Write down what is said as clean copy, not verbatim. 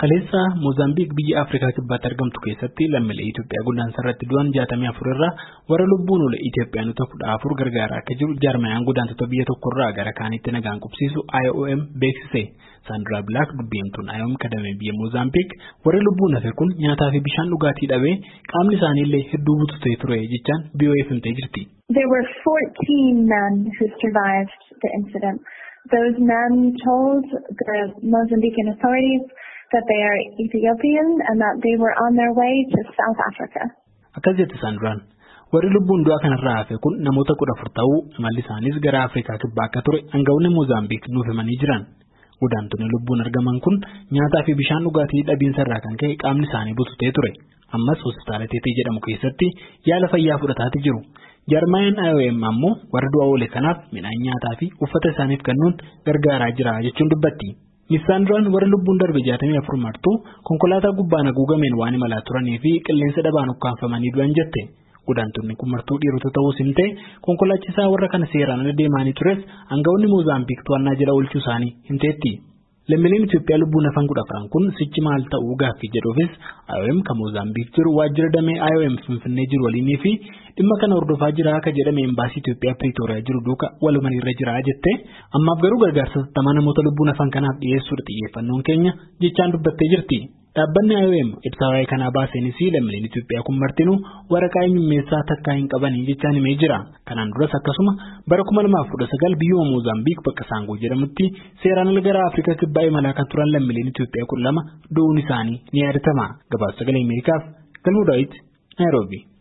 Kaleessa Mozambique biyya Afrikaa kibbaatti argamtu keessatti lammiilee Itoophiyaa godaansa irratti du'an 64 irraa warra lubbuun oole Itoophiyaanota 14 gargaaraa akka jiru jaarmayaan godaantota biyya tokkorraa gara kaanitti nagaan qubsiisu IOM beeksise. Sandra Black dubbiimtuun IOM kadamee biyya Mozambique warri lubbuun hafe kun nyaataa fi bishaan dhugaatii dhabee qaamni isaanii illee hedduu bututee ture jechaan BOF himtee jirti. There were 14 men who survived the incident. Those men told the Mozambican authorities that they are Ethiopian and that they were on their way to South Africa. Akkas jette Sandraan. Warri lubbuun du'a kanarraa hafe kun namoota 14 ta'uu imalli isaanis gara Afrikaa kibbaa akka ture aangawoonni Mozambique nuuf himanii jiran. Godaantonni lubbuun argaman kun nyaataa fi bishaan dhugaatii dhabiinsa irraa kan ka'e qaamni isaanii bututee ture. Ammas hospitaala Teetee jedhamu keessatti yaala fayyaa fudhataa jiru. Jaarmayaan IOM ammoo warra du'a oole kanaaf midhaan nyaataa fi uffata isaaniif kennuun gargaaraa jira jechuun dubbatti. Sandraan warra lubbuun darbe 64 martuu konkolaataa gubbaan haguugameen waan imalaa turanii fi qilleensa dhabaan ukkaanfamanii du'an jette. Godaantonni kun martuu dhiirota ta'uu simtee konkolaachisaa warra kana seeraan ala deemanii tures aangawoonni Mozambique to'annaa jala oolchuu isaanii himteetti. Lammiileen Itoophiyaa lubbuun hafan 14 kun sichi maal ta'uu gaaffii jedhuufis IOM kan Mozambique jiru waajjira damee IOM Finfinnee jiru waliinii fi dhimma kana hordofaa jira akka jedhame embaasii Itoophiyaa Pretoria jiru duuka walumaan irra jira jette. Ammaaf garuu gargaarsa tamaa namoota lubbuun hafan kanaaf dhiyeessuudha xiyyeeffannoon keenya jechaan dubbattee jirti. Dhaabbanni IOM ibsa waa'ee kanaa baaseenis lammiileen Itoophiyaa kun martinuu waraqaa eenyummeessaa takkaa hin qabanii jechaan himee jira. Kanaan duras akkasuma bara 2019 biyyuma Mozambique bakka Saangoo jedhamutti seeraan ala gara Afrikaa kibbaa imalaa kan turan lammiileen Itoophiyaa 12 du'uun isaanii ni yaadatama. Gabaasa sagalee Ameerikaaf Galmuu Daawit Naayiroobii.